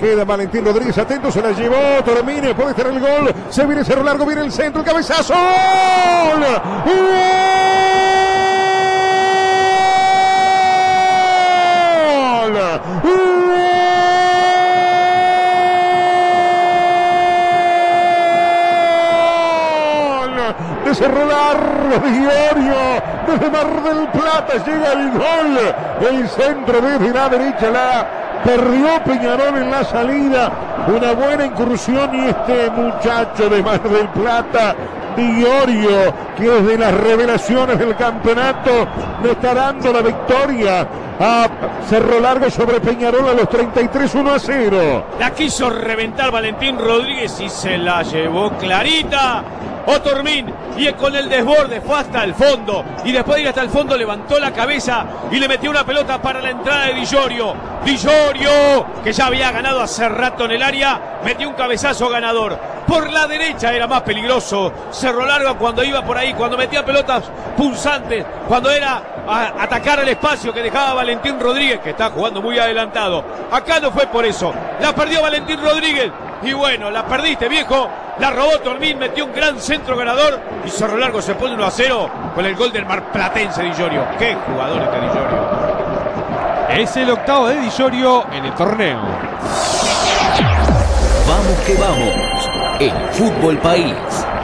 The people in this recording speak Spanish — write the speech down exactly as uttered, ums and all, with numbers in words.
Queda Valentín Rodríguez, atento, se la llevó, termine, puede estar el gol, se viene Cerro Largo, viene el centro, el cabezazo. ¡Gol! ¡Gol! De Cerro Largo, Diorio, desde Mar del Plata llega el gol, el centro desde la derecha, la perdió Peñarol en la salida, una buena incursión y este muchacho de Mar del Plata, Diorio, que es de las revelaciones del campeonato, le está dando la victoria a Cerro Largo sobre Peñarol a los treinta y tres, uno a cero. La quiso reventar Valentín Rodríguez y se la llevó clarita Otormin, y con el desborde fue hasta el fondo, y después de ir hasta el fondo levantó la cabeza y le metió una pelota para la entrada de Di Llorio. Di Llorio, que ya había ganado hace rato en el área, metió un cabezazo ganador. Por la derecha era más peligroso Cerro Largo cuando iba por ahí, cuando metía pelotas punzantes, cuando era a atacar el espacio que dejaba Valentín Rodríguez, que está jugando muy adelantado. Acá no fue por eso, la perdió Valentín Rodríguez, y bueno, la perdiste, viejo. La robó Tormín, metió un gran centro ganador y Cerro Largo se pone uno a cero con el gol del marplatense Di Llorio. ¡Qué jugador este Di Llorio! Es el octavo de Di Llorio en el torneo. Vamos que vamos, el Fútbol País.